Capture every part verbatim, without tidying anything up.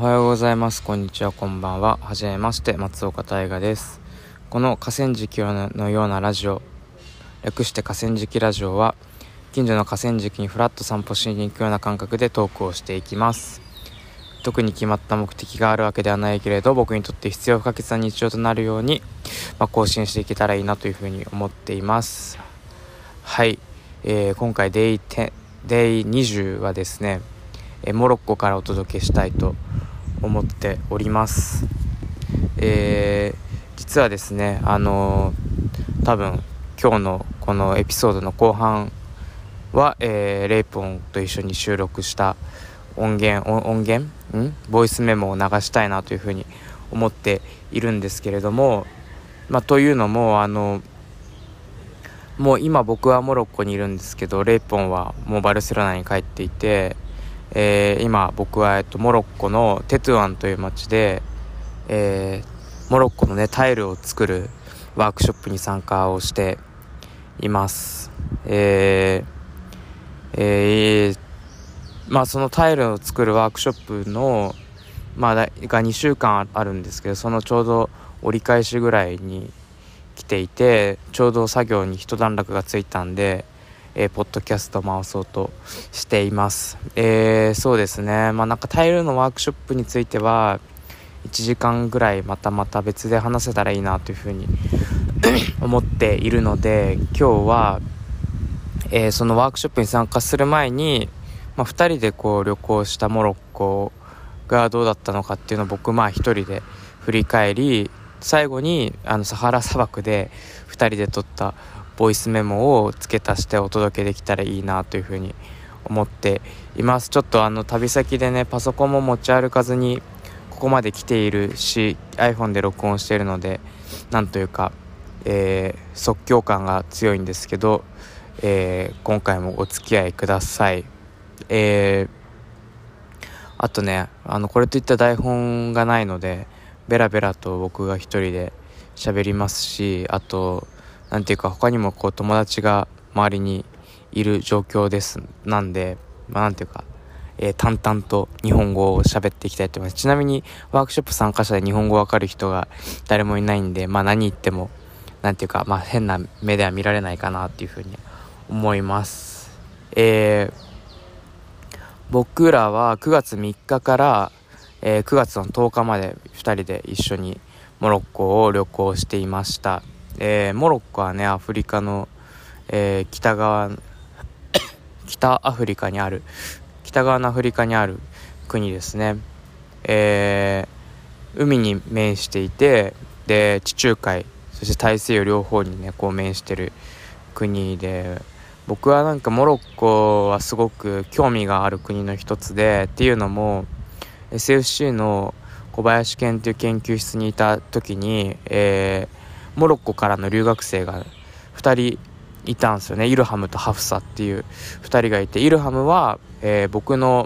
おはようございます。こんにちは。こんばんは。はじめまして、松岡大河です。この河川敷のようなラジオ、略して河川敷ラジオは、近所の河川敷にフラッと散歩しに行くような感覚でトークをしていきます。特に決まった目的があるわけではないけれど、僕にとって必要不可欠な日常となるように、まあ、更新していけたらいいなというふうに思っています。はい、えー、今回デイじゅう、デイにじゅうはですね、モロッコからお届けしたいと思っております。えー、実はですね、あのー、多分今日のこのエピソードの後半は、えー、レイポンと一緒に収録した音源音源んボイスメモを流したいなというふうに思っているんですけれども、まあ、というのもあのもう今僕はモロッコにいるんですけど、レイポンはもうバルセロナに帰っていて、えー、今僕は、えっと、モロッコのテトゥアンという町で、えー、モロッコのねタイルを作るワークショップに参加をしています。えーえー、まあそのタイルを作るワークショップの、まあ、がにしゅうかんあるんですけど、そのちょうど折り返しぐらいに来ていて、ちょうど作業に一段落がついたんで、えー、ポッドキャストを回そうとしています。えー、そうですね、まあなんかタイルのワークショップについてはいちじかんぐらいまたまた別で話せたらいいなというふうに思っているので、今日は、えー、そのワークショップに参加する前に、まあ、ふたりでこう旅行したモロッコがどうだったのかっていうのを僕まあ一人で振り返り、最後にあのサハラ砂漠でふたりで撮ったボイスメモを付け足してお届けできたらいいなというふうに思っています。ちょっとあの旅先でねパソコンも持ち歩かずにここまで来ているし、 iPhone で録音しているのでなんというか、えー、即興感が強いんですけど、えー、今回もお付き合いください。えー、あとねあのこれといった台本がないのでベラベラと僕が一人で喋りますし、あとなんていうか他にもこう友達が周りにいる状況ですなんで、まあ、なんていうか、えー、淡々と日本語を喋っていきたいと思います。ちなみにワークショップ参加者で日本語わかる人が誰もいないんで、まあ何言ってもなんていうか、まあ変な目では見られないかなっていうふうに思います。えー、僕らはくがつみっかから、えー、くがつのとおかまでふたりで一緒にモロッコを旅行していました。えー、モロッコはねアフリカの、えー、北側北アフリカにある北側のアフリカにある国ですね。えー、海に面していて、で地中海そして大西洋両方にねこう面してる国で、僕はなんかモロッコはすごく興味がある国の一つで、っていうのも エスエフシー の小林健という研究室にいた時に、えーモロッコからの留学生がふたりいたんですよね。イルハムとハフサっていうふたりがいて、イルハムは、えー、僕の、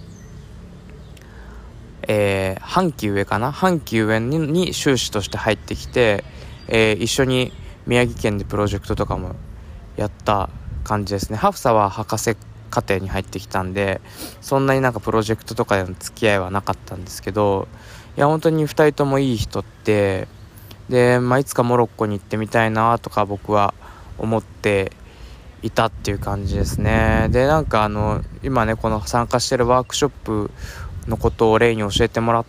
えー、半期上かな半期上 に, に修士として入ってきて、えー、一緒に宮城県でプロジェクトとかもやった感じですね。ハフサは博士課程に入ってきたんで、そんなになんかプロジェクトとかでの付き合いはなかったんですけど、いや本当にふたりともいい人ってで、まあ、いつかモロッコに行ってみたいなとか僕は思っていたっていう感じですね。でなんかあの今ねこの参加してるワークショップのことを例に教えてもらって、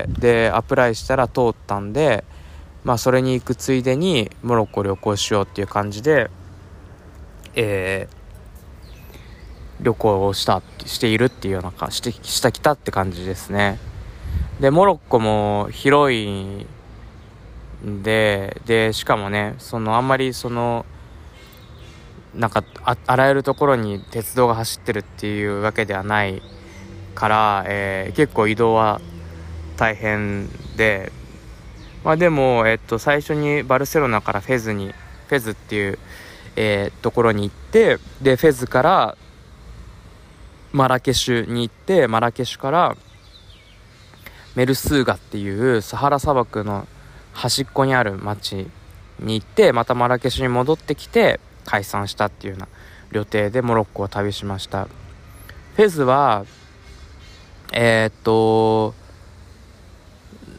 でアプライしたら通ったんで、まあそれに行くついでにモロッコ旅行しようっていう感じで、えー、旅行をしたしているっていうようなかしてしたきたって感じですね。でモロッコも広いででしかもねそのあんまりそのなんか あ, あらゆるところに鉄道が走ってるっていうわけではないから、えー、結構移動は大変で、まあでも、えっと、最初にバルセロナからフェズにフェズっていう、えー、ところに行って、でフェズからマラケシュに行って、マラケシュからメルスーガっていうサハラ砂漠の端っこにある町に行って、またマラケシュに戻ってきて解散したっていうような旅程でモロッコを旅しました。フェズはえー、っと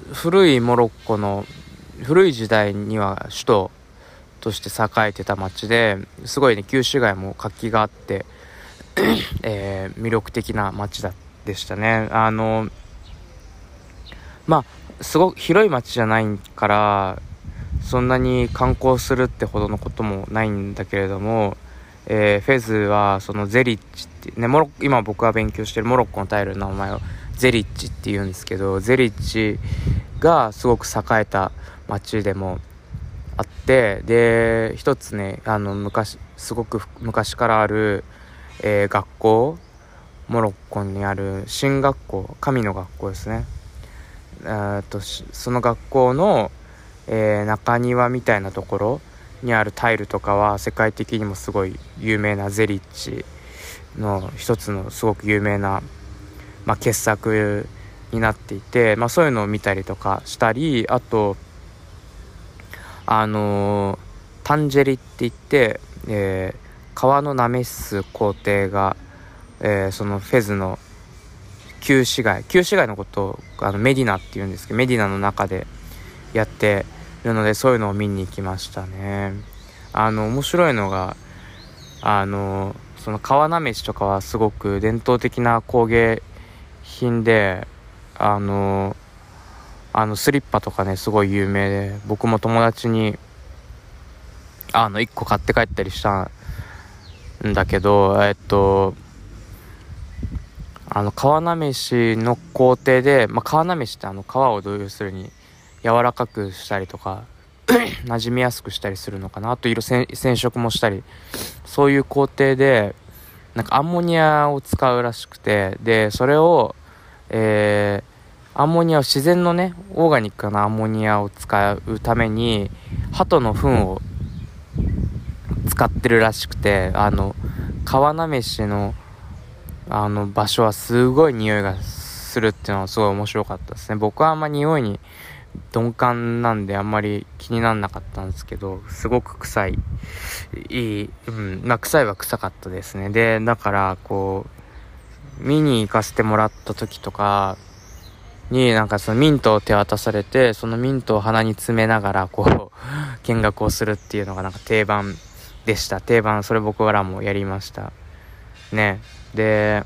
古いモロッコの古い時代には首都として栄えてた街ですごいね、旧市街も活気があって、えー、魅力的な街だでしたね。あのまあすごく広い街じゃないからそんなに観光するってほどのこともないんだけれども、えー、フェズはそのゼリッチってね、モロ今僕が勉強してるモロッコのタイルの名前をゼリッチって言うんですけど、ゼリッチがすごく栄えた街でもあって、で一つね、あの昔すごく昔からある、えー、学校、モロッコにある神学校、神の学校ですね。えー、とその学校の、えー、中庭みたいなところにあるタイルとかは世界的にもすごい有名なゼリッチの一つのすごく有名な、まあ、傑作になっていて、まあ、そういうのを見たりとかしたり、あとあのー、タンジェリって言って、えー、川のなめす工程が、えー、そのフェズの旧市街旧市街のことをあのメディナっていうんですけど、メディナの中でやってるので、そういうのを見に行きましたね。あの面白いのが、あのその川なめしとかはすごく伝統的な工芸品で、あのあのスリッパとかねすごい有名で、僕も友達にあのいっこ買って帰ったりしたんだけど、えっとあの皮なめしの工程で、まあ、皮なめしってあの皮を要するに柔らかくしたりとか馴染みやすくしたりするのかな、あと色染色もしたり、そういう工程でなんかアンモニアを使うらしくて、でそれを、えーアンモニアを自然のねオーガニックなアンモニアを使うために鳩の糞を使ってるらしくて、あの川なめしのあの場所はすごい匂いがするっていうのはすごい面白かったですね。僕はあんま匂いに鈍感なんであんまり気にならなかったんですけど、すごく臭いいい、うん、まあ臭いは臭かったですね。でだからこう見に行かせてもらった時とかになんかそのミントを手渡されて、そのミントを鼻に詰めながらこう見学をするっていうのがなんか定番でした。定番、それ僕らもやりましたね。で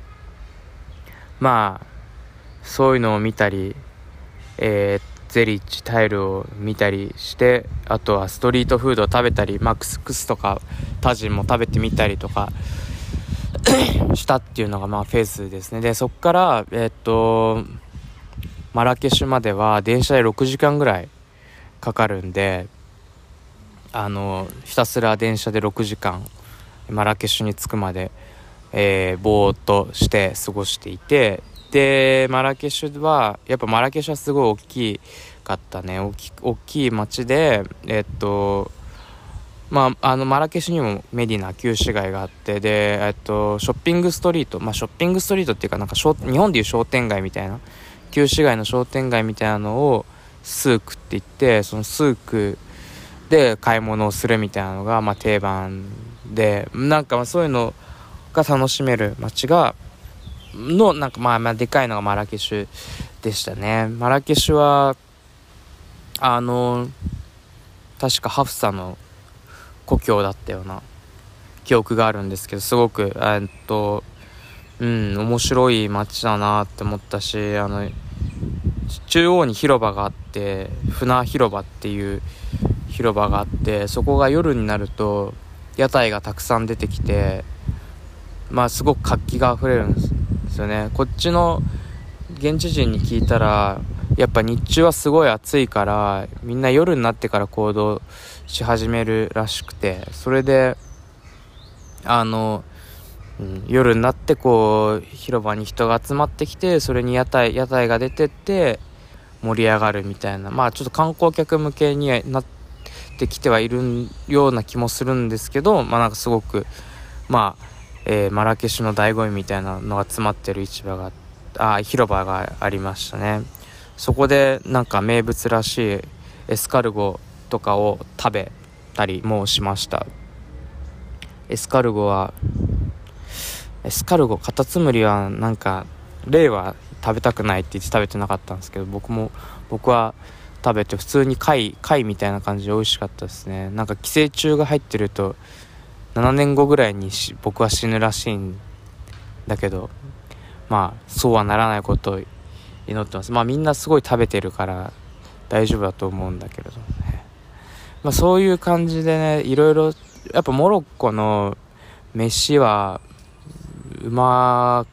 まあそういうのを見たり、えー、ゼリッチタイルを見たりして、あとはストリートフードを食べたり、マックスクスとかタジンも食べてみたりとかしたっていうのがまあフェスですね。でそっからえー、っとマラケシュまでは電車でろくじかんぐらいかかるんで、あのひたすら電車でろくじかんマラケシュに着くまで、えー、ぼーっとして過ごしていて、でマラケシュはやっぱマラケシュはすごい大きかったね。大き大きい街で、えっとまああのマラケシュにもメディナ旧市街があって、でえっとショッピングストリート、まあショッピングストリートっていうかなんか日本でいう商店街みたいな、旧市街の商店街みたいなのをスークって言って、そのスークで買い物をするみたいなのがまあ定番で、なんかまあそういうのが楽しめる街がのなんかまあまあでかいのがマラケシュでしたね。マラケシュはあの確かハフサの故郷だったような記憶があるんですけど、すごくえっとうん面白い街だなって思ったし、あの中央に広場があって、船広場っていう広場があって、そこが夜になると屋台がたくさん出てきて、まあすごく活気があふれるんですよね。こっちの現地人に聞いたらやっぱ日中はすごい暑いからみんな夜になってから行動し始めるらしくて、それであの、うん、夜になってこう広場に人が集まってきて、それに屋台屋台が出てって盛り上がるみたいな、まあちょっと観光客向けになってきてはいるような気もするんですけど、まあなんかすごくまあ、えー、マラケシュの醍醐味みたいなのが詰まってる市場があ広場がありましたね。そこでなんか名物らしいエスカルゴとかを食べたりもしました。エスカルゴはエスカルゴカタツムリはなんかレイは食べたくないって言って食べてなかったんですけど、僕も僕は食べて普通に貝貝みたいな感じで美味しかったですね。なんか寄生虫が入ってるとななねんごぐらいにし僕は死ぬらしいんだけど、まあそうはならないことを祈ってます。まあみんなすごい食べてるから大丈夫だと思うんだけれどね。まあそういう感じでね、いろいろやっぱモロッコの飯はうま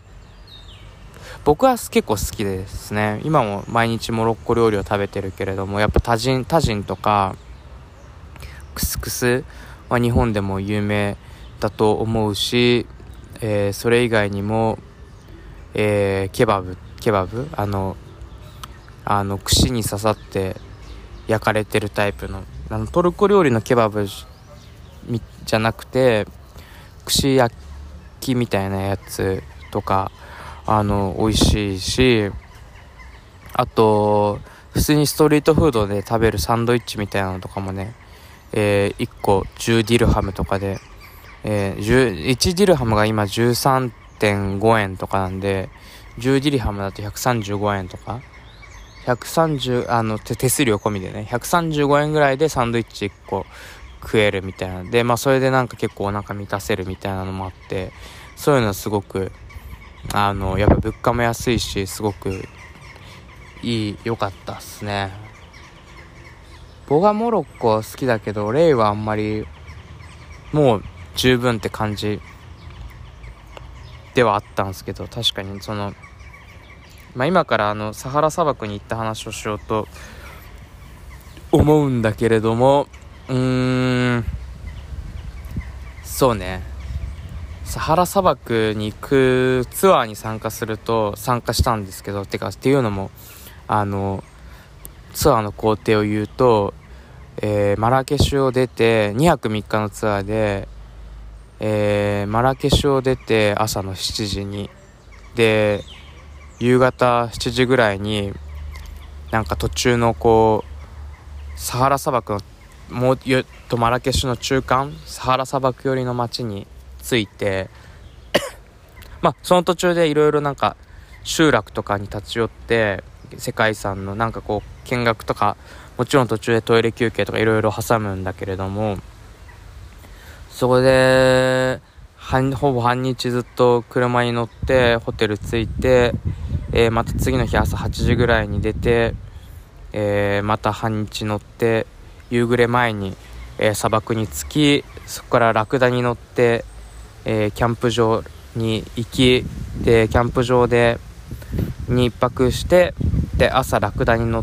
僕は結構好きですね。今も毎日モロッコ料理を食べてるけれども、やっぱタジンタジンとかクスクスは日本でも有名だと思うし、えー、それ以外にも、えー、ケバブケバブあのあの串に刺さって焼かれてるタイプの、あのトルコ料理のケバブじゃなくて串焼きみたいなやつとかあの美味しいし、あと普通にストリートフードで食べるサンドイッチみたいなのとかもね、えー、いっこじゅうディルハムとかで、えー、いちディルハムが今 じゅうさんてんご 円とかなんで、じゅうディルハムだとひゃくさんじゅうごえんとか、ひゃくさんじゅうあの 手, 手数料込みでねひゃくさんじゅうごえんぐらいでサンドイッチいっこ食えるみたいなで、まあそれでなんか結構お腹満たせるみたいなのもあって、そういうのすごくあのやっぱ物価も安いしすごくいい良かったっすね。僕はモロッコ好きだけどレイはあんまりもう十分って感じではあったんですけど、確かにそのまあ今からあのサハラ砂漠に行った話をしようと思うんだけれども、うーんそうねサハラ砂漠に行くツアーに参加すると参加したんですけど、てかっていうのもあのツアーの工程を言うと、えー、マラケシュを出てにはくみっかのツアーで、えー、マラケシュを出て朝のしちじにで夕方しちじぐらいになんか途中のこうサハラ砂漠のもうとマラケシュの中間サハラ砂漠寄りの町に着いてまあその途中でいろいろなんか集落とかに立ち寄って世界遺産のなんかこう見学とか、もちろん途中でトイレ休憩とかいろいろ挟むんだけれども、そこでほぼ半日ずっと車に乗ってホテル着いて、えー、また次の日朝はちじぐらいに出て、えー、また半日乗って夕暮れ前に、えー、砂漠に着き、そこからラクダに乗って、えー、キャンプ場に行きでキャンプ場でに一泊して、で朝ラクダに乗って、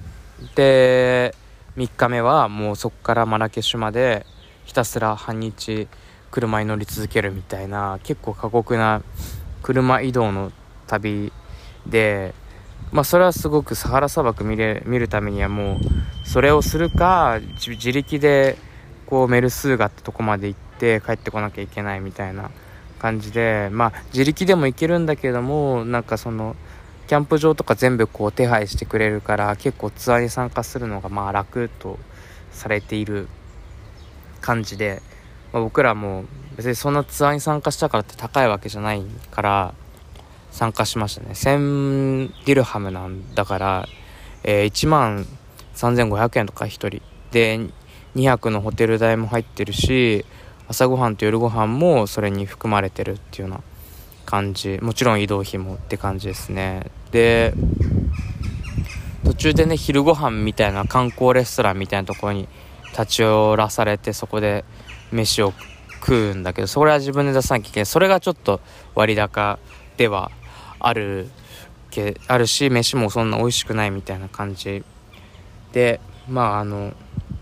でみっかめはもうそこからマラケシュまでひたすら半日車に乗り続けるみたいな結構過酷な車移動の旅で、まあそれはすごくサハラ砂漠見れ見るためにはもうそれをするか自力でこうメルスーガってとこまで行って帰ってこなきゃいけないみたいな感じで、まあ自力でも行けるんだけども、なんかそのキャンプ場とか全部こう手配してくれるから結構ツアーに参加するのがまあ楽とされている感じで、まあ、僕らも別にそんなツアーに参加したからって高いわけじゃないから参加しましたね。せんディルハムなんだから、えー、いちまんさんぜんごひゃくえんとかひとりでにはくのホテル代も入ってるし、朝ごはんと夜ごはんもそれに含まれてるっていうような感じ、もちろん移動費もって感じですね。で途中でね昼ご飯みたいな観光レストランみたいなところに立ち寄らされて、そこで飯を食うんだけど、それは自分で出さなきゃいけない。それがちょっと割高ではあるけあるし、飯もそんな美味しくないみたいな感じで、まああの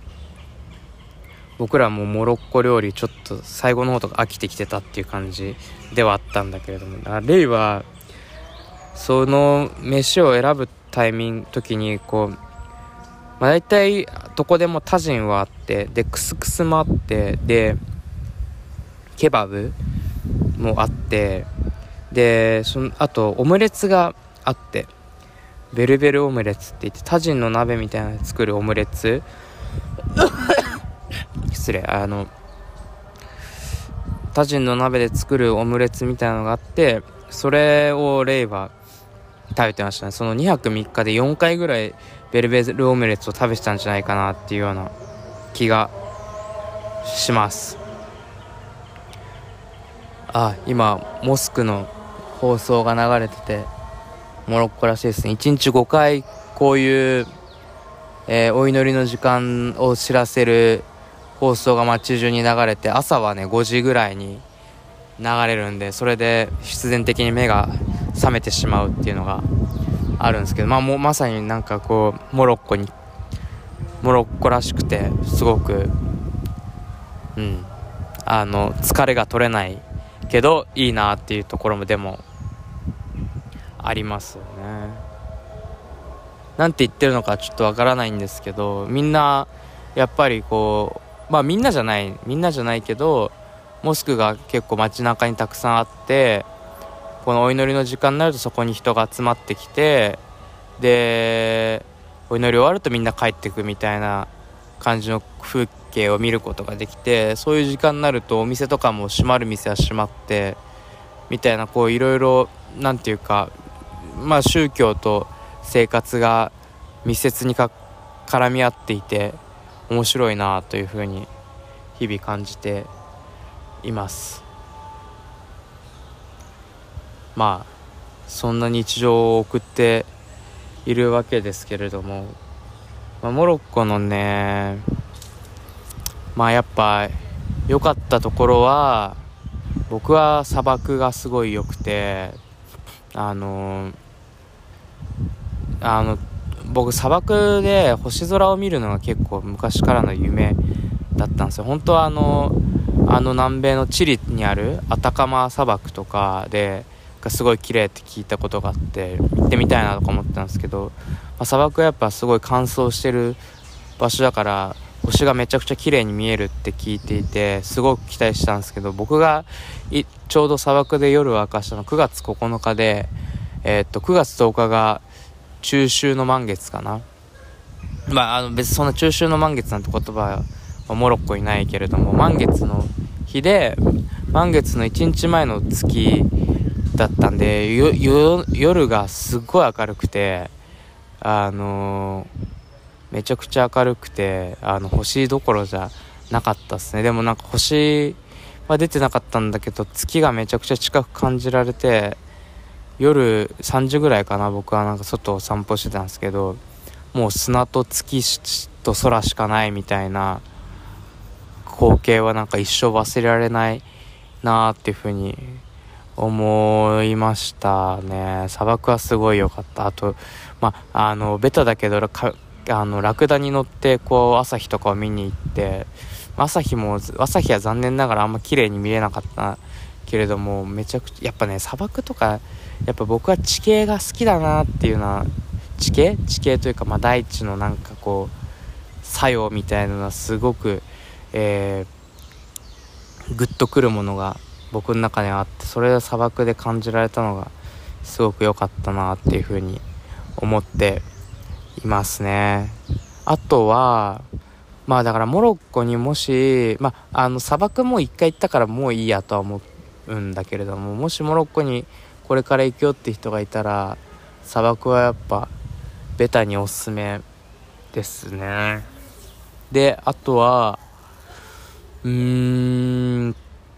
僕らもモロッコ料理ちょっと最後の方とか飽きてきてたっていう感じではあったんだけれども、レイはその飯を選ぶタイミング時にこう、まあ、大体どこでもタジンはあって、でクスクスもあって、でケバブもあって、でそのあとオムレツがあって、ベルベルオムレツって言ってタジンの鍋みたいなので作るオムレツ失礼あのタジンの鍋で作るオムレツみたいなのがあって、 それをレイは食べてましたね。そのにはくみっかでよんかいぐらいベルベルオムレツを食べてたんじゃないかなっていうような気がします。あ、今モスクの放送が流れててモロッコらしいですね。いちにちごかいこういう、えー、お祈りの時間を知らせる放送が街中に流れて、朝はねごじぐらいに流れるんで、それで必然的に目が覚めてしまうっていうのがあるんですけど、まあもうまさになんかこうモロッコにモロッコらしくて、すごくうんあの疲れが取れないけどいいなっていうところもでもありますよね。なんて言ってるのかちょっとわからないんですけど、みんなやっぱりこうまあみんなじゃないみんなじゃないけどモスクが結構街中にたくさんあって、このお祈りの時間になるとそこに人が集まってきて、でお祈り終わるとみんな帰ってくみたいな感じの風景を見ることができて、そういう時間になるとお店とかも閉まる店は閉まってみたいな、こういろいろなんていうか、まあ宗教と生活が密接にか絡み合っていて面白いなというふうに日々感じています。まあそんな日常を送っているわけですけれども、まあ、モロッコのねまあやっぱ良かったところは、僕は砂漠がすごい良くて、あのあの僕砂漠で星空を見るのが結構昔からの夢だったんですよ。本当はあのあの南米のチリにあるアタカマ砂漠とかでがすごい綺麗って聞いたことがあって、行ってみたいなとか思ってたんですけど、まあ、砂漠はやっぱすごい乾燥してる場所だから星がめちゃくちゃ綺麗に見えるって聞いていて、すごく期待したんですけど、僕がいちょうど砂漠で夜を明かしたのくがつここのかで、えー、っとくがつとおかが中秋の満月かな。まああの別にそんな中秋の満月なんて言葉はモロッコにないけれども、満月の日で満月のいちにちまえの月だったんで、よよ夜がすっごい明るくて、あのー、めちゃくちゃ明るくて、あの星どころじゃなかったですね。でもなんか星は出てなかったんだけど、月がめちゃくちゃ近く感じられて、夜さんじぐらいかな、僕はなんか外を散歩してたんですけど、もう砂と月と空しかないみたいな光景はなんか一生忘れられないなーっていう風に思いましたね。砂漠はすごい良かった。あとまああのベタだけどかあのラクダに乗ってこう朝日とかを見に行って、朝日も朝日は残念ながらあんま綺麗に見えなかったけれども、めちゃくちゃやっぱね砂漠とかやっぱ僕は地形が好きだなっていうのは、地形地形というか、まあ大地のなんかこう作用みたいなのはすごく、えー、グッとくるものが僕の中にはあって、それを砂漠で感じられたのがすごく良かったなっていうふうに思っていますね。あとはまあだからモロッコにもし、まああの砂漠も一回行ったからもういいやとは思うんだけれども、もしモロッコにこれから行くよって人がいたら、砂漠はやっぱベタにおすすめですね。であとはうーん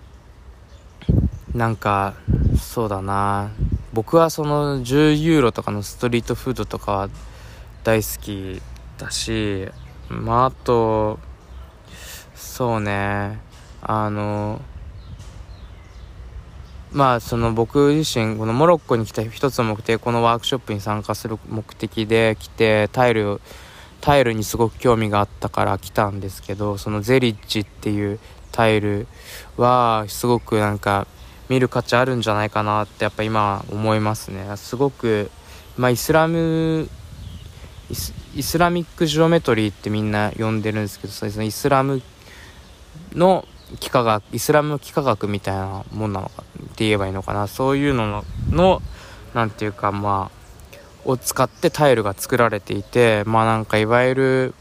なんかそうだな、僕はそのじゅうユーロとかのストリートフードとかは大好きだし、まああとそうねあのまあその僕自身このモロッコに来た一つの目的、このワークショップに参加する目的で来て、タイルタイルにすごく興味があったから来たんですけど、そのゼリッジっていうタイルはすごくなんか見る価値あるんじゃないかなってやっぱ今思いますね。すごくまあイスラムイス、イスラミックジオメトリーってみんな呼んでるんですけど、そのイスラムの幾何学イスラムの幾何学みたいなもんなのかって言えばいいのかな、そういうのののなんていうかまあを使ってタイルが作られていて、まあなんかいわゆる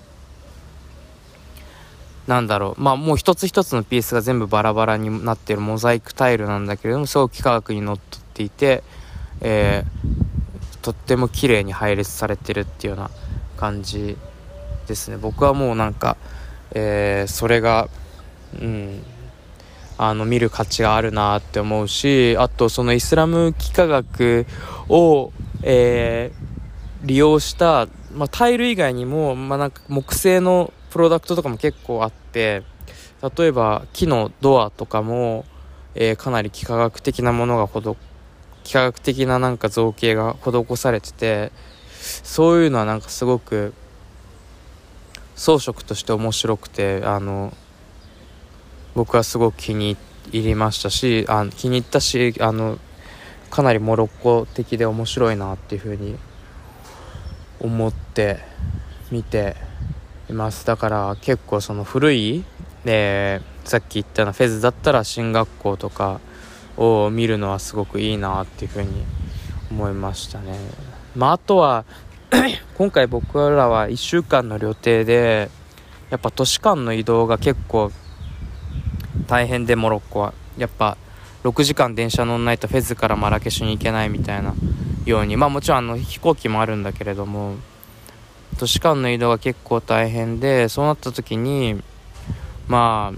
なんだろう、まあもう一つ一つのピースが全部バラバラになっているモザイクタイルなんだけれども、すごく幾何学にのっとってていて、えー、とっても綺麗に配列されてるっていうような感じですね。僕はもうなんか、えー、それが、うん、あの見る価値があるなって思うし、あとそのイスラム幾何学を、えー、利用した、まあ、タイル以外にも、まあ、なんか木製のプロダクトとかも結構あって、例えば木のドアとかも、えー、かなり幾何学的なものがほど幾何学的ななんか造形が施されてて、そういうのはなんかすごく装飾として面白くて、あの僕はすごく気に入りましたし、あ気に入ったし、あのかなりモロッコ的で面白いなっていうふうに思って見ています。だから結構その古い、えー、さっき言ったようなフェズだったら進学校とかを見るのはすごくいいなっていうふうに思いましたね。まああとは今回僕らはいっしゅうかんの旅程で、やっぱ都市間の移動が結構大変で、モロッコはやっぱろくじかん電車乗んないとフェズからマラケシュに行けないみたいなように、まあもちろんあの飛行機もあるんだけれども、都市間の移動が結構大変で、そうなった時にま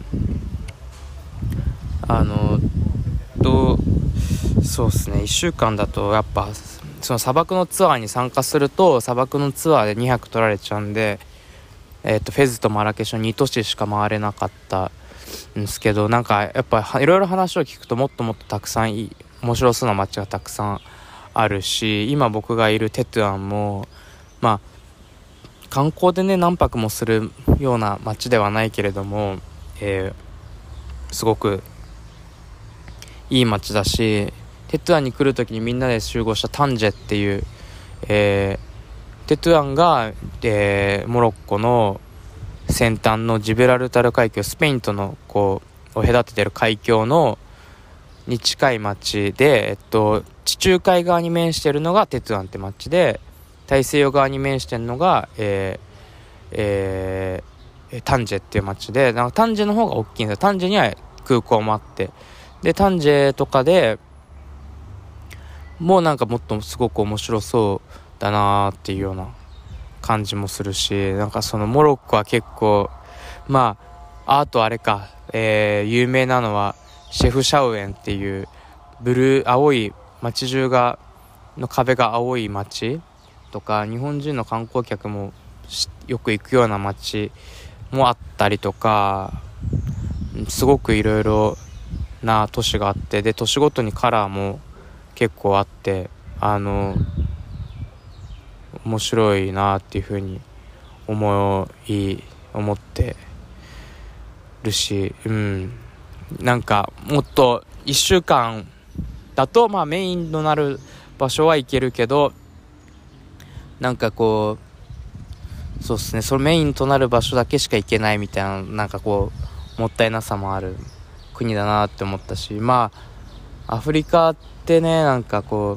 ああのどうそうですねいっしゅうかんだとやっぱその砂漠のツアーに参加すると砂漠のツアーでにはく取られちゃうんで、えー、とフェズとマラケシュのに都市しか回れなかったんですけど、なんかやっぱいろいろ話を聞くともっともっとたくさんいい面白そうな街がたくさんあるし、今僕がいるテトゥアンもまあ観光でね何泊もするような街ではないけれども、えー、すごくいい街だし、テトゥアンに来るときにみんなで集合したタンジェっていう、えー、テトゥアンが、えー、モロッコの先端のジブラルタル海峡、スペインとのこうを隔ててる海峡のに近い町で、えっと、地中海側に面しているのがテトゥアンって町で、大西洋側に面しているのが、えーえー、タンジェっていう町で、なんかタンジェの方が大きいんですよ。タンジェには空港もあって、でタンジェとかでもうなんかもっとすごく面白そうだなっていうような感じもするし、なんかそのモロッコは結構まああとあれか、えー、有名なのはシェフシャウエンっていうブルー青い街中がの壁が青い街とか、日本人の観光客もよく行くような街もあったりとか、すごくいろいろな都市があって、で都市ごとにカラーも結構あって、あの面白いなっていうふうに思い思ってるし、うんなんかもっといっしゅうかんだとまあメインとなる場所は行けるけど、なんかこうそうですねそのメインとなる場所だけしか行けないみたいな、なんかこうもったいなさもある国だなって思ったし、まあアフリカってね、なんかこ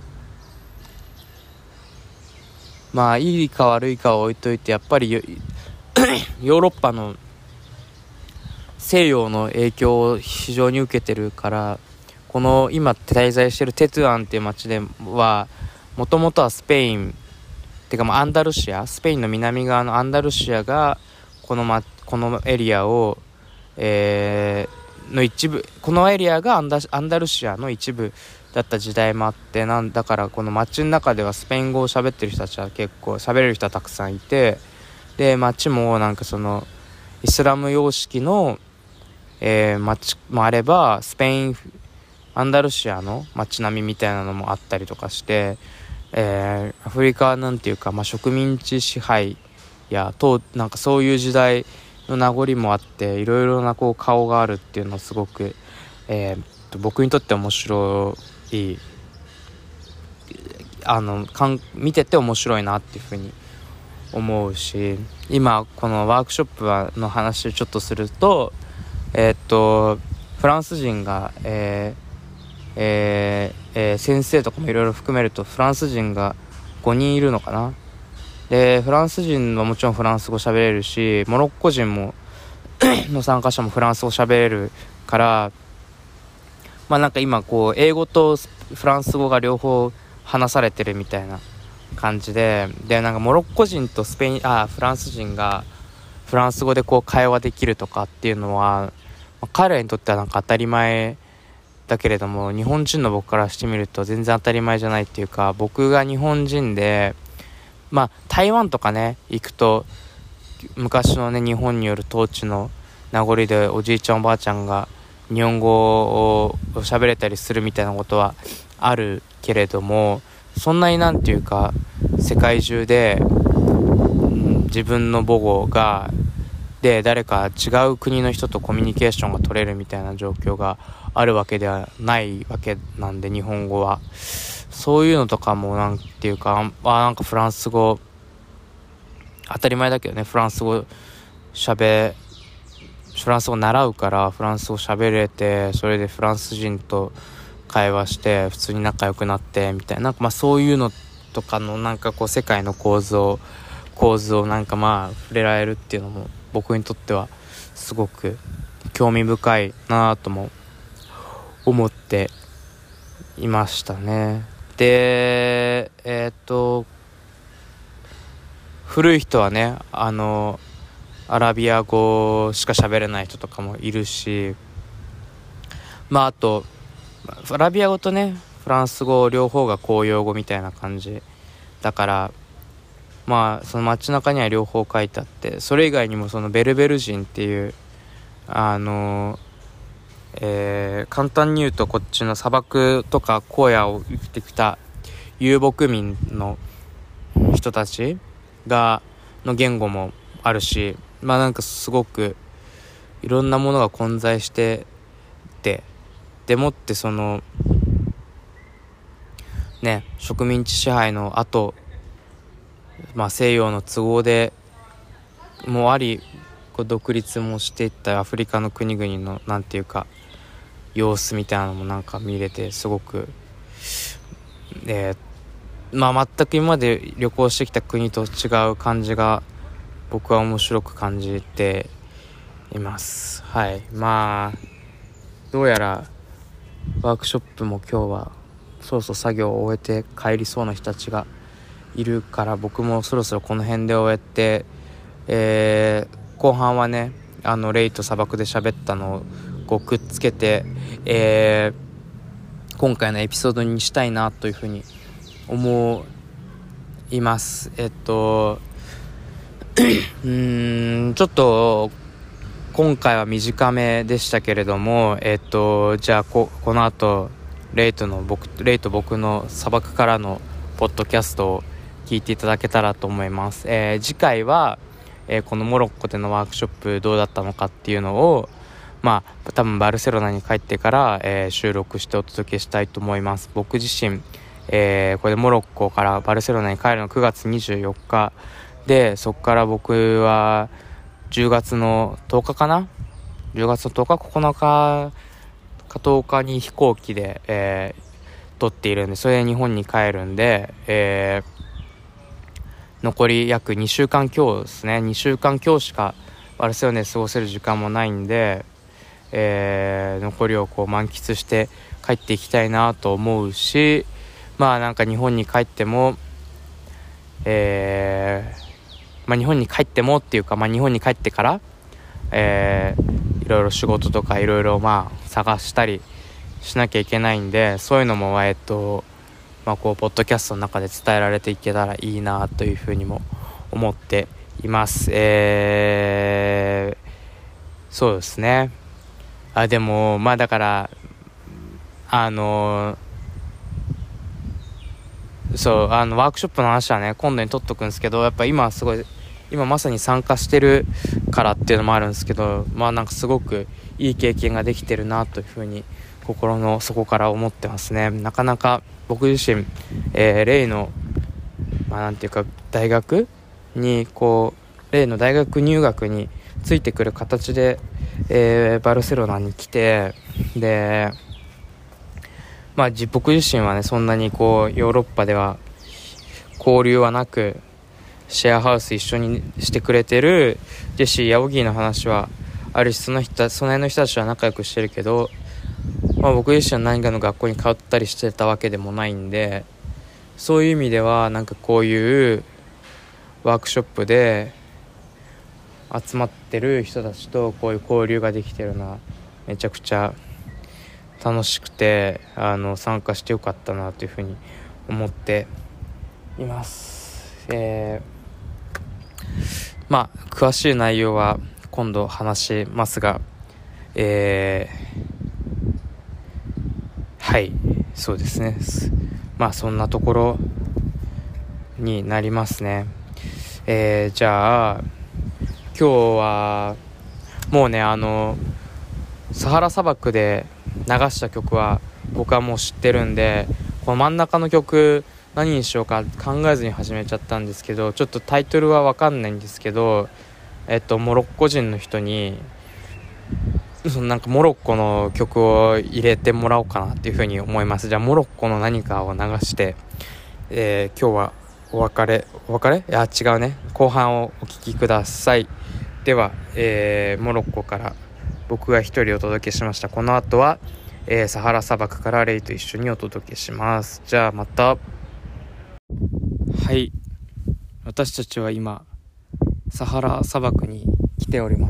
うまあいいか悪いかは置いといて、やっぱりヨーロッパの西洋の影響を非常に受けてるから、この今滞在してるテトゥアンっていう街ではもともとはスペインてかまあアンダルシア、スペインの南側のアンダルシアがこの、ま、このエリアを、えー、の一部、このエリアがアンダ、アンダルシアの一部だった時代もあって、なんだからこの街の中ではスペイン語を喋ってる人たちは結構喋れる人はたくさんいて、で街もなんかそのイスラム様式の、えー、街もあれば、スペインアンダルシアの街並みみたいなのもあったりとかして、えー、アフリカはなんていうか、まあ、植民地支配やとなんかそういう時代の名残もあって、いろいろなこう顔があるっていうのはすごく、えー、僕にとって面白い、あのかん見てて面白いなっていうふうに思うし、今このワークショップはの話をちょっとすると、えー、っとフランス人が、えーえーえー、先生とかもいろいろ含めるとフランス人がごにんいるのかな。でフランス人はもちろんフランス語喋れるし、モロッコ人もの参加者もフランス語喋れるから、 まあなんか今こう英語とフランス語が両方話されてるみたいな感じで、でなんかモロッコ人とスペインあフランス人がフランス語でこう会話できるとかっていうのは、まあ、彼らにとってはなんか当たり前だけれども、日本人の僕からしてみると全然当たり前じゃないっていうか、僕が日本人でまあ台湾とかね行くと昔のね日本による統治の名残でおじいちゃんおばあちゃんが日本語を喋れたりするみたいなことはあるけれども、そんなになんていうか世界中で、うん、自分の母語がで誰か違う国の人とコミュニケーションが取れるみたいな状況があるわけではないわけなんで、日本語はそういうのとかもなんていうか、あなんかフランス語当たり前だけどね、フランス語喋フランス語習うからフランス語喋れて、それでフランス人と会話して普通に仲良くなってみたいな、なんかまあそういうのとかのなんかこう世界の構造構図をなんかまあ触れられるっていうのも僕にとってはすごく興味深いなとも思っていましたね。でえー、っと古い人はねあのアラビア語しか喋れない人とかもいるし、まああとアラビア語とねフランス語両方が公用語みたいな感じだから、まあその街中には両方書いてあって、それ以外にもそのベルベル人っていうあの、えー、簡単に言うとこっちの砂漠とか荒野を生きてきた遊牧民の人たちがの言語もあるし、まあなんかすごくいろんなものが混在してて、でもってそのね植民地支配の後、まあ西洋の都合でもあり、こう独立もしていったアフリカの国々のなんていうか様子みたいなのもなんか見れて、すごくえー、まあ全く今まで旅行してきた国と違う感じが僕は面白く感じています。はい、まあどうやらワークショップも今日はそろそろ作業を終えて帰りそうな人たちがいるから、僕もそろそろこの辺で終えて、えー、後半はねあのレイと砂漠で喋ったのをこうくっつけて、えー、今回のエピソードにしたいなというふうに思います。えっとうーんちょっと今回は短めでしたけれども、えっとじゃあ こ, この後レイとの僕レイと僕の砂漠からのポッドキャストを聞いていただけたらと思います。えー、次回は、えー、このモロッコでのワークショップどうだったのかっていうのをまあ多分バルセロナに帰ってから、えー、収録してお届けしたいと思います。僕自身、えー、これでモロッコからバルセロナに帰るのくがつにじゅうよっかで、そこから僕はじゅうがつのとおかかなじゅうがつのとおかここのかかとおかに飛行機で、えー、撮っているんで、それで日本に帰るんで、えー、残り約にしゅうかん強ですねにしゅうかん強しかバルセロナで過ごせる時間もないんで、えー、残りをこう満喫して帰っていきたいなと思うし、まあなんか日本に帰ってもえーまあ、日本に帰ってもっていうか、まあ、日本に帰ってから、えー、いろいろ仕事とかいろいろまあ探したりしなきゃいけないんで、そういうのもえっとまあこうポッドキャストの中で伝えられていけたらいいなというふうにも思っています。えー、そうですね。あでもまあだからあのーそうあのワークショップの話はね今度に取っとくんですけど、やっぱ今すごい今まさに参加してるからっていうのもあるんですけど、まあなんかすごくいい経験ができてるなというふうに心の底から思ってますね。なかなか僕自身、えー、レイのまあなんていうか大学にこうレイの大学入学についてくる形で、えー、バルセロナに来て、でまあ、僕自身はねそんなにこうヨーロッパでは交流はなく、シェアハウス一緒にしてくれてるジェシーやオギーの話はあるし、その人その辺の人たちは仲良くしてるけど、 まあ、僕自身は何かの学校に通ったりしてたわけでもないんで、そういう意味ではなんかこういうワークショップで集まってる人たちとこういう交流ができてるのはめちゃくちゃ楽しくて、あの参加してよかったなというふうに思っています。えー、まあ詳しい内容は今度話しますが、えー、はいそうですね。まあそんなところになりますね。えー、じゃあ今日はもうね、あのサハラ砂漠で流した曲は僕はもう知ってるんで、この真ん中の曲何にしようか考えずに始めちゃったんですけど、ちょっとタイトルは分かんないんですけど、えっとモロッコ人の人にそのなんかモロッコの曲を入れてもらおうかなっていうふうに思います。じゃあモロッコの何かを流して、えー、今日はお別れお別れいや違うね後半をお聴きください。では、えー、モロッコから僕が一人お届けしました。この後は、えー、サハラ砂漠からレイと一緒にお届けします。じゃあまた。はい、私たちは今サハラ砂漠に来ております。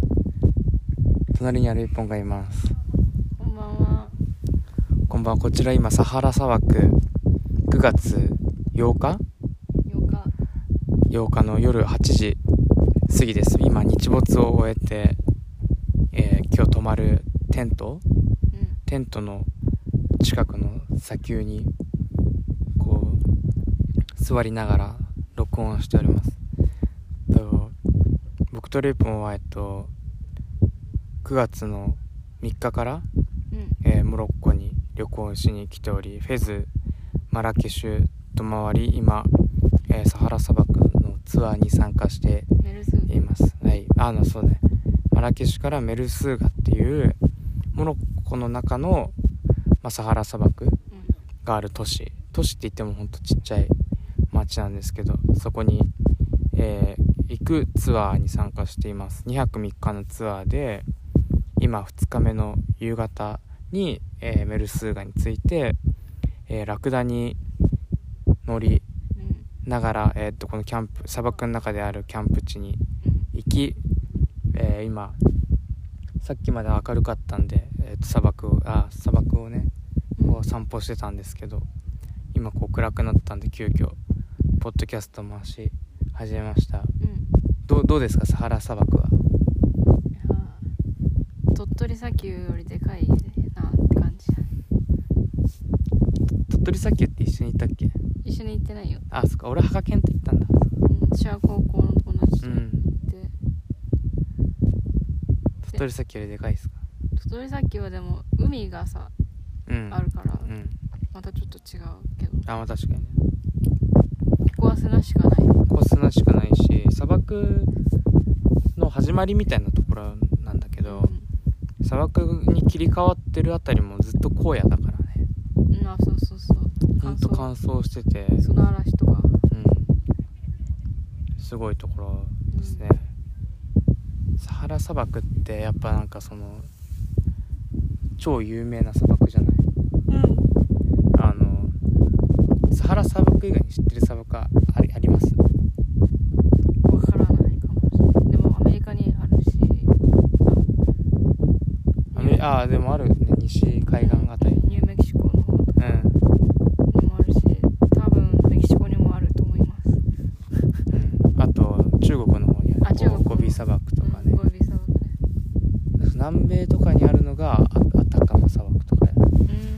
隣にアルイポンがいます。 こんばんは。 こんばんは。こちら今サハラ砂漠くがつようかようかようかの夜はちじ過ぎです。今日没を終えて、えー、今日泊まるテント、うん、テントの近くの砂丘にこう座りながら録音しております。と僕とレイポンはえっとくがつのみっかから、うんえー、モロッコに旅行しに来ており、フェズ、マラケシュと回り今、えー、サハラ砂漠のツアーに参加しています。はい、あのそうねマラケシュからメルスーガっていうモロッコの中の、まあ、サハラ砂漠がある都市、都市って言ってもほんとちっちゃい町なんですけど、そこに、えー、行くツアーに参加しています。にはくみっかのツアーで今ふつかめの夕方に、えー、メルスーガに着いて、えー、ラクダに乗りながら、えー、っとこのキャンプ砂漠の中であるキャンプ地に行き、えー、今さっきまで明るかったんで、えー、と砂漠をあ砂漠をねこう散歩してたんですけど、今こう暗くなったんで急遽ポッドキャスト回し始めました。うん、ど, どうですかサハラ砂漠は。 鳥取砂丘よりでかいなって感じ。 鳥取砂丘って一緒に行ったっけ。 一緒に行ってないよ。 あ、そっか、俺ハカケンと行ったんだ。 うん、私は高校の友達と行って、うん、 鳥取砂丘よりでかいですか。 鳥取砂丘はでも海がさ、うん、あるから、うん、またちょっと違うけど。 あ、まあ確かにね。 ここは砂しかない。 ここは砂しかないし、砂漠の始まりみたいなところなんだけど、うん、砂漠に切り替わってるあたりもずっと荒野だからね。 うん、あ、そうそうそう。 ほんと乾燥してて、 砂嵐とか、 うん、すごいところですね。うん、サハラ砂漠ってやっぱなんかその超有名な砂漠じゃない。うん、あのサハラ砂漠以外に知ってる砂漠はあり、あります？ わからないかもしれない。でもアメリカにあるし、 アメリああでもあるね、西海岸あたり、 ニューメキシコの方とかにもあるし、多分メキシコにもあると思います。 うん、あと中国の方にある、あ、中国ゴビ砂漠とかね、うん、 ゴビ砂漠ね。 南米とかにあるのがアタカマ砂漠とか、うん、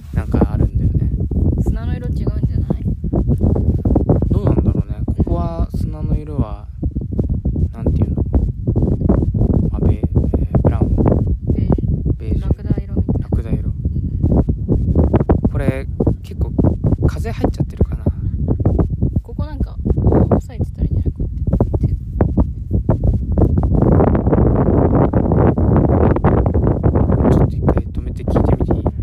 なんかあるんだよね。 砂の色違うんじゃない？ どうなんだろうね。ここは砂の色はなんていうの、あ、ベ、えー、ブラウン、 ベージュ、ベージュ、ラクダ色みたいな。 ラクダ色、うん、これ結構風入っちゃってるかな。 ここなんかこう押さえてたらいいんじゃない？こうやって。 ちょっと一回止めて聞いてみていい？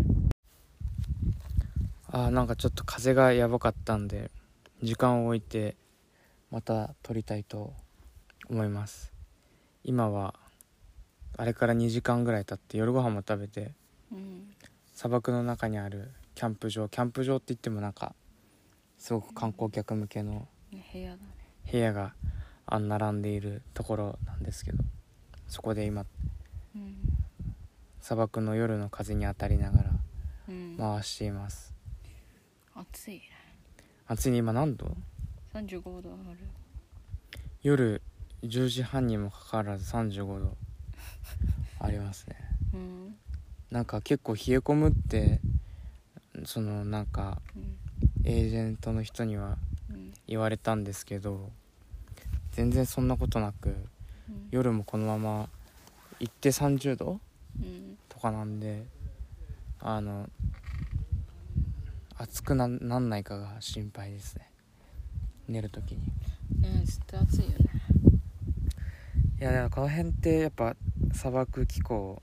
あー、なんかちょっと風がやばかったんで時間を置いてまた撮りたいと思います。今はあれからにじかんぐらい経って夜ご飯も食べて、うん、 砂漠の中にあるキャンプ場キャンプ場って言ってもなんかすごく観光客向けの部屋だね部屋があん並んでいるところなんですけど、そこで今、うん、砂漠の夜の風に当たりながら回しています、 うん、暑いね。 暑いね。今何度？ さんじゅうごどある。 夜じゅうじはんにもかかわらずさんじゅうごどありますね、うん、なんか結構冷え込むってそのなんか、うん、エージェントの人には言われたんですけど、全然そんなことなく、うん、夜もこのまま行ってさんじゅうど、うん、とかなんで、あの暑く な, なんないかが心配ですね、寝るときに。 ね、ずっと暑いよね。 いや、でもこの辺ってやっぱ砂漠気候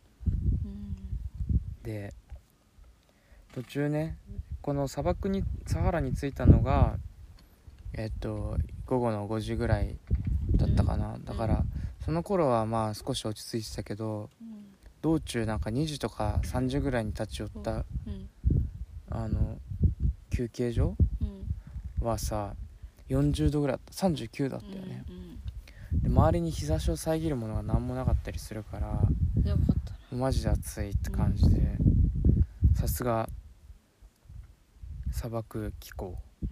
で、うん、途中ね、この砂漠にサハラに着いたのがえっと午後のごじぐらいだったかな、うん、だからその頃はまあ少し落ち着いてたけど、うん、道中なんかにじとかさんじぐらいに立ち寄った、うん、あの休憩所、うん、はさよんじゅうどぐらいだった、さんじゅうきゅうだったよね、うんうん、で周りに日差しを遮るものが何もなかったりするからやばかったな、 マジで暑いって感じで、さすが砂漠気候、うん、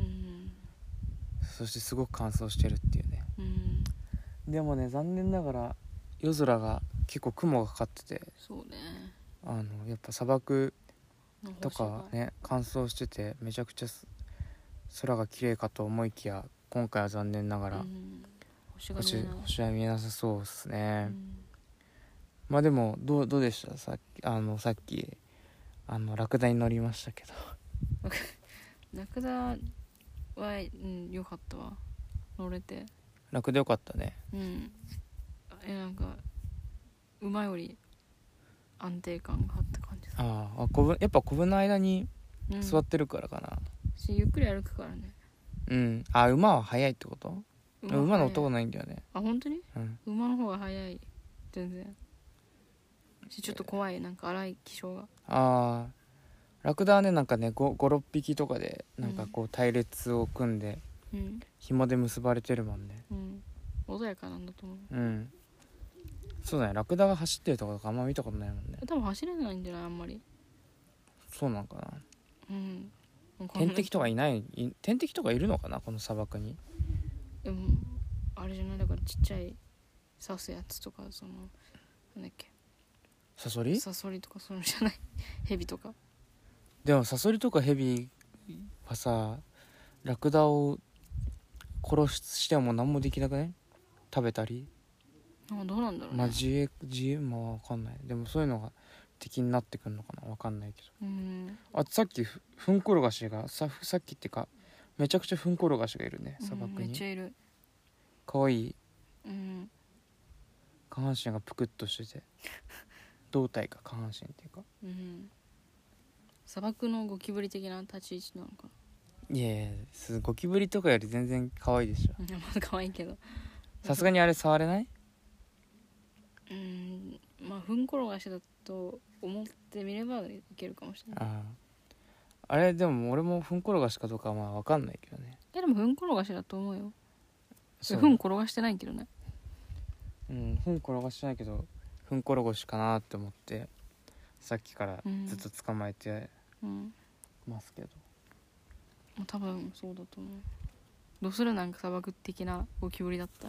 そしてすごく乾燥してるっていうね、うん、でもね残念ながら夜空が結構雲がかかってて、 そうね、 あのやっぱ砂漠とかね乾燥しててめちゃくちゃ空が綺麗かと思いきや、今回は残念ながら、うん、星が見えない、星、星は見えなさそうですね、うん、まあでもどう、どうでした？さっきあのさっきあのラクダに乗りましたけどラクダは、うん、よかったわ、乗れて。 ラクダよかったね。 うん、えなんか馬より安定感があった感じ。 ああ、コブやっぱコブの間に座ってるからかな、 うん、ゆっくり歩くからね。 うん。あ、馬は速いってこと？馬, 馬の音がないんだよね。 あ、本当に？うん、馬の方が速い全然。ちょっと怖い、なんか荒い気性が。ああ、ラクダはねなんかね ごろっぴきとかでなんかこう隊列を組んで、うん、紐で結ばれてるもんね、うん、 穏やかなんだと思う。 うん、そうだね。ラクダが走ってるところとかあんま見たことないもんね。 多分走れないんじゃない、あんまり。 そうなんかな。 うん。 天敵とかいない？天敵とかいるのかなこの砂漠に。 でもあれじゃない、だからちっちゃい刺すやつとか、そのなんだっけ、 サソリ？ サソリとかそういうのじゃないヘビとか。 でもサソリとかヘビはさ、ラクダを殺しても何もできなくない？食べたり。 あ、どうなんだろうね。 まあ自衛自衛まあ分かんない。でもそういうのが敵になってくるのかな、分かんないけど。うん、あとさっきふんころがしがささっきってかめちゃくちゃふんころがしがいるね、砂漠に。 うん、めっちゃいる。 かわいい。うん。下半身がぷくっとしてて胴体か下半身っていうか、うん、 砂漠のゴキブリ的な立ち位置なのかな。 いやいや、ゴキブリとかより全然可愛いでしょ。 まだ可愛いけど、 さすがにあれ触れない？ うん、まあふんころがしだと思ってみればいけるかもしれない。ああ、あれでも俺もふんころがしかどうかはまあ分かんないけどね。 いやでもふんころがしだと思うよ。ふん転がしてないけどね。 うん、ふん転がしてないけどふんころがしかなって思ってさっきからずっと捕まえてますけど、 うんうん、多分そうだと思う。どうする？なんか砂漠的なゴキブリだったら。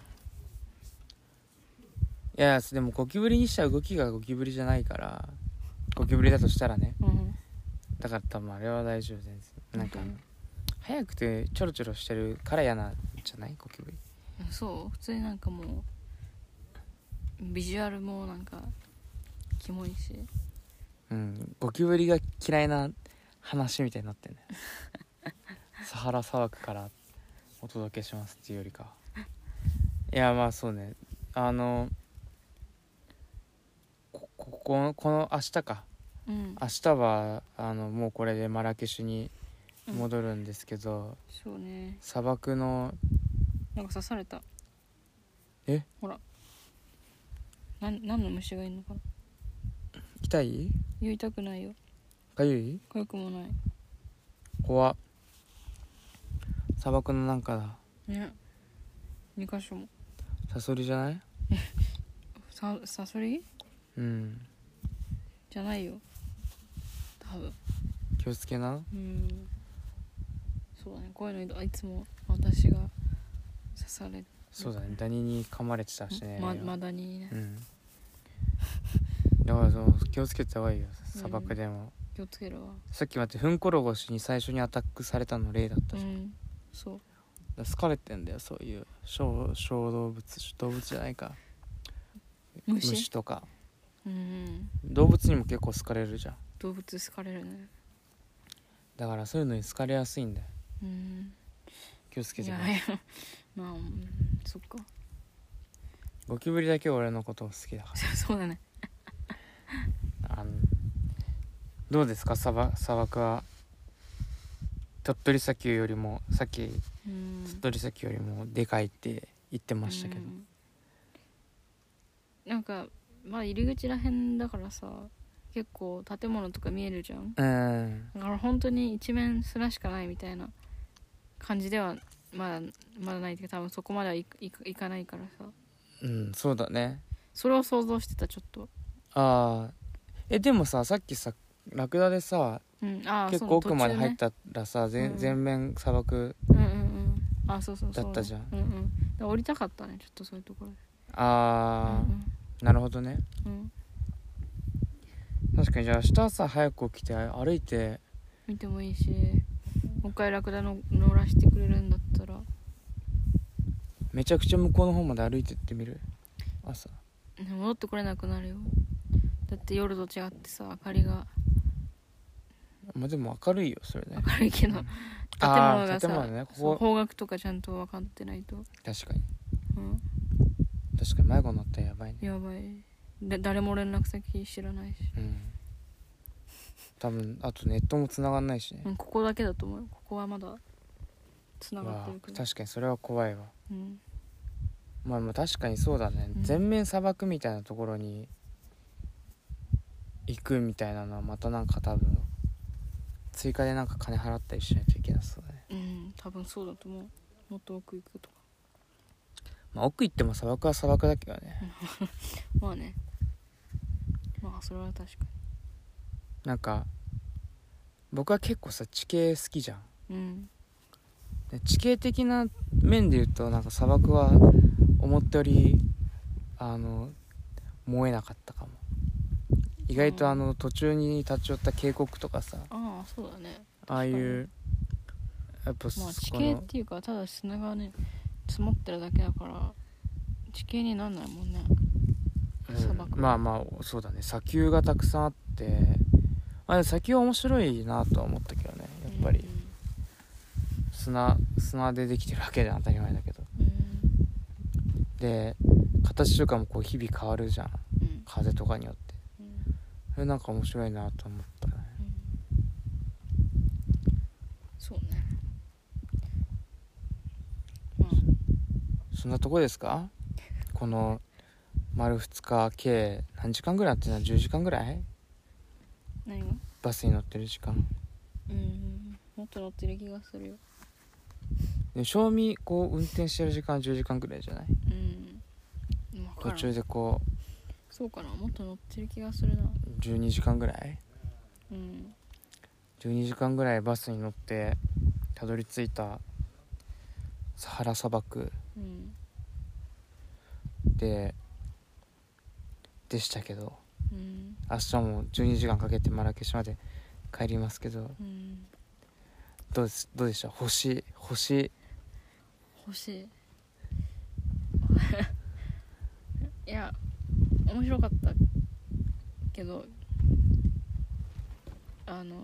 いやでもゴキブリにしちゃ動きがゴキブリじゃないから、ゴキブリだとしたらね、うん、だから多分あれは大丈夫です。なんか、うん、早くてちょろちょろしてるから嫌なんじゃない？ゴキブリ。 そう普通になんかもうビジュアルもなんかキモいし、 うん、ゴキブリが嫌いな話みたいになってんねサハラ砂漠からお届けしますっていうよりかいやまあそうね、あのここのこの明日か、うん、明日はあのもうこれでマラケシュに戻るんですけど、うん、 そうね、 砂漠のなんか刺された。 え、 ほら、な何の虫がいるのかな。 痛い？ 言いたくないよ。 かゆい？ かゆくもない怖っ。砂漠のなんかだね。に箇所も。 サソリじゃない？ さサソリうんじゃないよ多分。 気をつけな。 うんそうだね。こういうのいつも私が刺される。 そうだね、ダニに噛まれてたしね。 まマダニね、 うんだからそう気をつけた方がいいよ砂漠でも、 気をつけるわ。 さっき待ってフンコロゴシに最初にアタックされたの例だったじゃん、 うんそう。 だから好かれてんだよそういう小小動物動物じゃないか虫虫とかうん動物にも結構好かれるじゃん。 動物好かれるね。 だからそういうのに好かれやすいんだよ。 うん気をつけいやてください。 いやまあ、うん、そっかゴキブリだけ俺のこと好きだかそうだね。 らあのどうですか砂漠、砂漠は鳥取砂丘よりもさっきうん鳥取砂丘よりもでかいって言ってましたけど、 うんなんかまあ入り口らへんだからさ結構建物とか見えるじゃん。 うんだから本当に一面砂しかないみたいな感じではまだまだないけど、多分そこまではいいいかないからさ、 うんそうだね。 それを想像してたちょっと。 ああえでもささっきさラクダでさ、 うん、あ結構奥まで入った。 たらさ、全うん全面砂漠うんうんうんあそうそうそうだったじゃん。 うんうんだから降りたかったねちょっとそういうところで。 ああ、 うんなるほどね。 うん、うん確かにじゃあ明日朝早く起きて歩いて見てもいいし、もう一回ラクダの乗らしてくれるんだったら。 めちゃくちゃ向こうの方まで歩いてってみる朝。 戻ってこれなくなるよ。だって夜と違ってさ明かりがまあでも明るいよそれね。 明るいけど、 うん建あー物がさ、 建物ねここそう方角とかちゃんと分かってないと、 確かにうん、 確かに迷子になったらやばいね。 やばい。で誰も連絡先知らないし、 うん多分あとネットも繋がんないしね、 うん、ここだけだと思うよ。ここはまだ繋がってるけど。 確かにそれは怖いわ。 うんまあまあ確かにそうだね、 うん全面砂漠みたいなところに行くみたいなのはまたなんか多分追加でなんか金払ったりしないといけなそうだね。 うん多分そうだと思う。もっと奥行くとか。 まあ奥行っても砂漠は砂漠だけどね、 まあねまあそれは確かなんか僕は結構さ地形好きじゃん。 に。うんで地形的な面で言うとなんか砂漠は思ったよりあの燃えなかったかも。意外とあの途中に立ち寄った渓谷とかさ、 ああそうだね。 ああいうやっぱまあ地この形っていうかただ砂がね積もってるだけだから地形になんないもんね。砂漠、 うん、まあまあそうだね砂丘がたくさんあってあ砂丘は面白いなとは思ったけどねやっぱり、 うん砂砂でできてるわけで当たり前だけど、 うんで形とかもこう日々変わるじゃんうん風とかによって。 うんそれなんか面白いなと思ったね。 うんそうね。まあそんなとこですかこの丸ふつか計何時間ぐらいやってるの？じゅうじかんぐらい何がバスに乗ってる時間うんもっと乗ってる気がするよ。 で正味こう運転してる時間はじゅうじかんぐらいじゃない？ うん分からん。 途中でこうそうかなもっと乗ってる気がするな。 じゅうにじかんぐらいうんじゅうにじかんぐらいバスに乗ってたどり着いたサハラ砂漠うんででしたけど、 うん明日もじゅうにじかんかけてマラケシュまで帰りますけど、 うんどうですどうでした？星星欲しいいや面白かったけどあの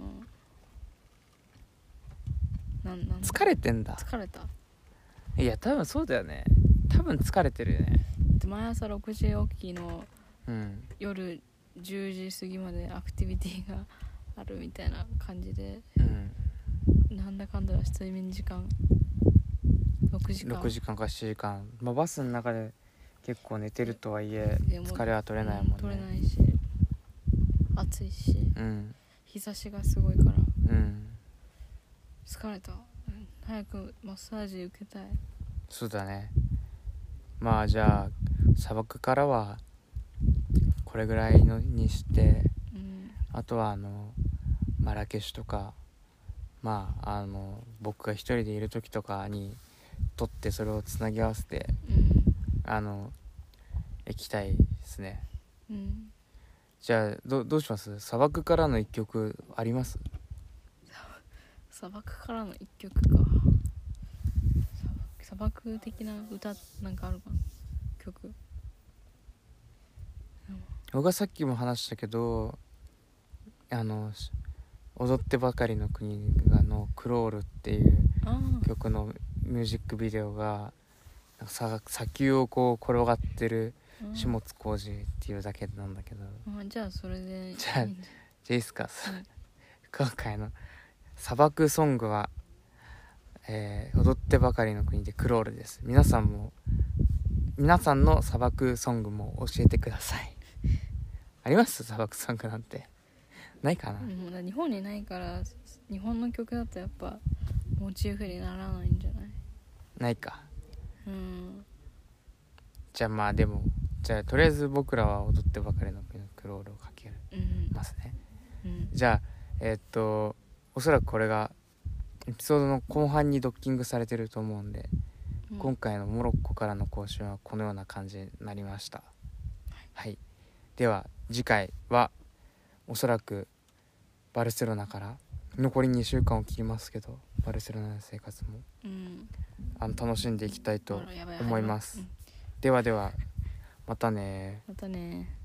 なんなん疲れてんだ。 疲れた。 いや多分そうだよね、多分疲れてるよね。 で毎朝ろくじ起きのうん夜じゅうじ過ぎまでアクティビティがあるみたいな感じで、 うんなんだかんだ睡眠時間ろくじかんろくじかんかしちじかん、まあ、バスの中で結構寝てるとはいえでも疲れは取れないもんね。 取れないし暑いしうん日差しがすごいからうん疲れた、うん、早くマッサージ受けたい。 そうだね。まあじゃあ砂漠からはこれぐらいのにして、 うん、 あとはあのマラケシュとか、まああの僕が一人でいる時とかに撮ってそれをつなぎ合わせてあの行きたいですね。 うんうん、 じゃあ ど, どうします？砂漠からの一曲あります？ 砂漠からの一曲か。砂漠的な歌なんかあるかな、曲。 僕はさっきも話したけど、あの踊ってばかりの国がのクロールっていう曲のミュージックビデオがなんかさ砂丘をこう転がってる下津浩二っていうだけなんだけど、 あじゃあそれでじゃあじゃあいいですか、 はい、 今回の砂漠ソングは、えー、踊ってばかりの国でクロールです。皆さんも皆さんの砂漠ソングも教えてください。あります？砂漠ソングなんてないかな、 うん、だ日本にないから日本の曲だとやっぱモチーフにならないんじゃない？ ないか。 うんじゃあまあでもじゃあとりあえず僕らは踊ってばかりの国のクロールをかけますね、 うんうん、 じゃあえー、っとおそらくこれがエピソードの後半にドッキングされてると思うんで、うん、今回のモロッコからの講習はこのような感じになりました。はい、はい、では次回はおそらくバルセロナから残りにしゅうかんを切りますけど、バルセロナの生活も、うん、あの楽しんでいきたいと思います。ではではまたね。 またね。